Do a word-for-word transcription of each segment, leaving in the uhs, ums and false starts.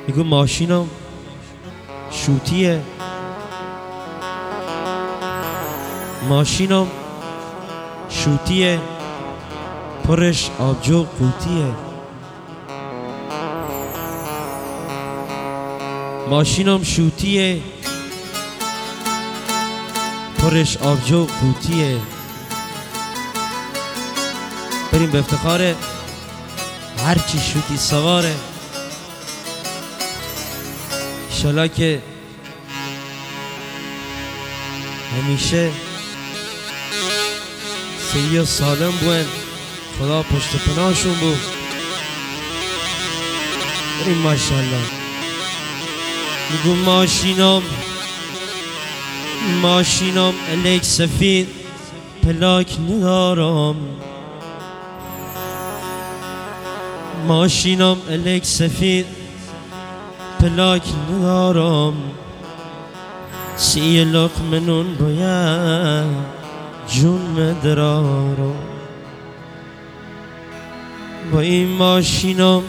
میگو ماشینم شوتیه، ماشینم شوتیه، پرش آبجو قوطیه. ماشینم شوتیه، پرش آبجو قوطیه. بریم به افتخار هرچی شوتی سواره. انشالله که همیشه سیی و سالم بوین، خدا پشت پناهشون بود. بریم ماشالله. میگو ماشینم ماشینم الیک سفید، پلاک ندارم. ماشینم الیک سفید، پلاک ندارم. سی لقمه نون باید جون مدرارم. با این ماشینم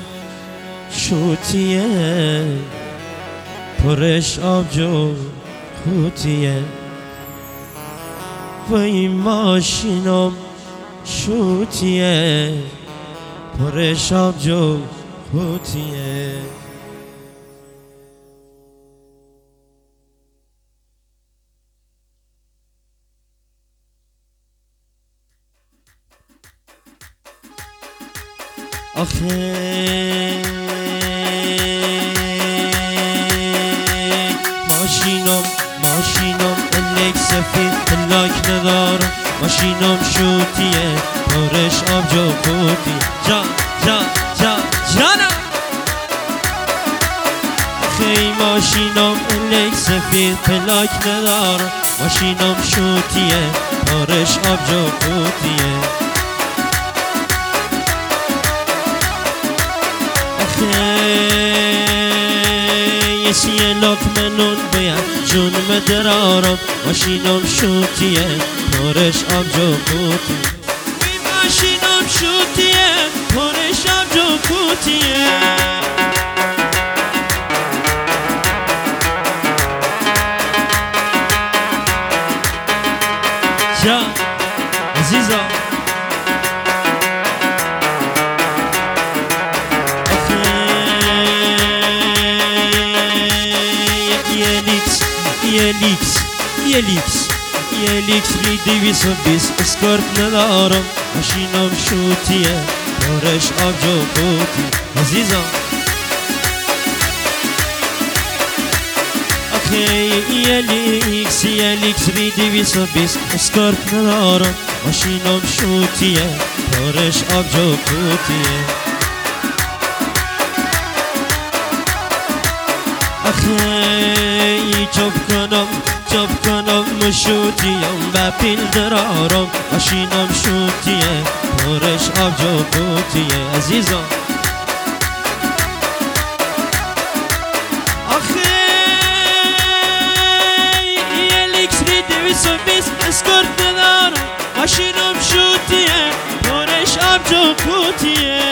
شوتیه، پرش آبجو قوطیه. با این ماشینم شوتیه، پرش آبجو قوطیه. آخه ماشینم ماشینم الیک سفید، پلاک ندارم. ماشینم شوتیه، پرش آبجو قوطیه. جا جا جا جانم. آخه ماشینم الیک سفید، پلاک ندارم. ماشینم شوتیه، پرش آبجو قوطیه. یه سی لقمه نون باید جون مدرارم. ماشینم شوتیه، پرش آبجو قوطیه. ماشینم شوتیه، پرش آبجو قوطیه. جا عزیزا یه لیکس یه لیکس یه لیکس بی دویس و بیس، اسکارت ندارم. ماشینم شوتیه، پرش آبجو قوطیه. عزیزم آخه یه لیکس یه لیکس بی دویس و بیس، اسکارت ندارم. ماشینم شوتیه، پرش آبجو قوطیه. آخه چوب کنم چوب کنم مشوتیم و پیل درارم. ماشینم شوتیه، پرش آبجو قوطیه. عزیزم آخه یه لیکس بی دویس و بیس، اسکارت ندارم. ماشینم شوتیه، پرش آبجو قوطیه.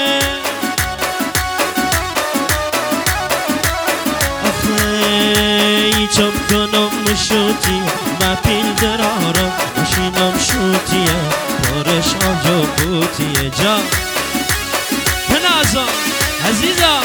چوب کنم مشوتی و پیل درارم. ماشینم شوتیه، پرش آبجو قوطیه. جا بنازم عزیزم.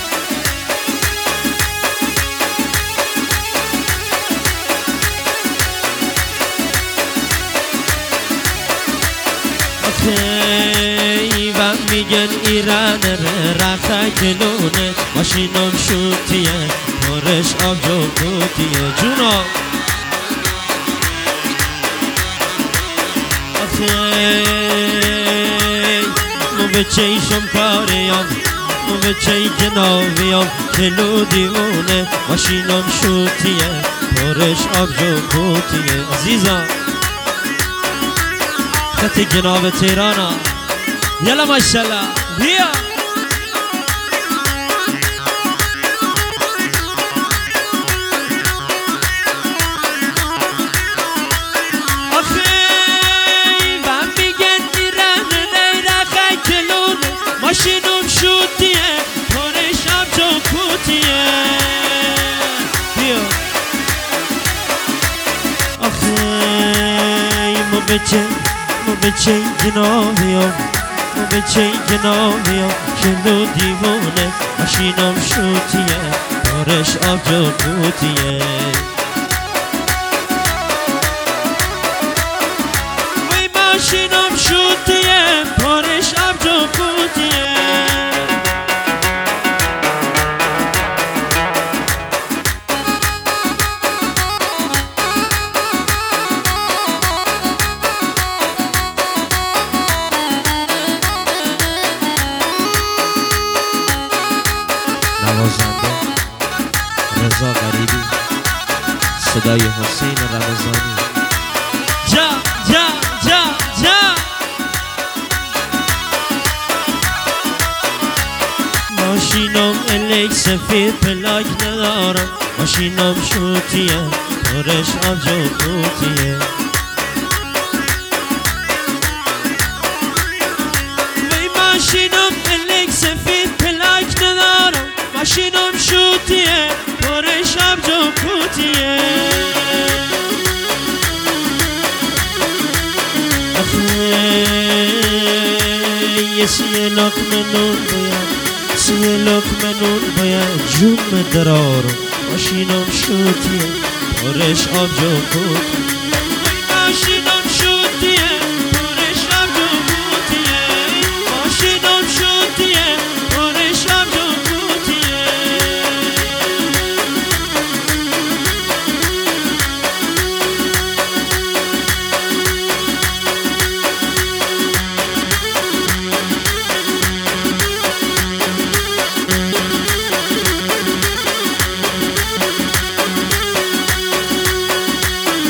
و میگن ایران رخه گلونه. ماشینم شوتیه، پرش آبجو قوطیه. جونا آخه مو به چیشم کاریم، مو به چی جناویم، کلو دیوونه. ماشینم شوتیه، پرش آبجو قوطیه. عزیزم خط جناب تهرانا، یلا ماشالله بیا. آخه و میگن ایران نیرخه کلونه. ماشینم شوتیه، پرش آبجو قوطیه. بچه مو بچه جنابیم مو بچه جنابیم کلو دیوونه ماشینم شوتیه بارش آبجو قوتیه وی ماشینم شوتیه بارش آبجو قوتیه نوازنده رضا غریبی صدای حسین رمضانی جا جا جا جا ماشینم الیک سفید پلاک ندارم ماشینم شوتیه پرش آبجو قوتیه وی ماشینم الیک سفید پلاک ندارم ماشینم شوتیه پرش آبجو قوتیه یه سیه لقمه نون باید سیه لقمه نون باید جون درارم ماشینم شوتیه پرش آبجو قوتیه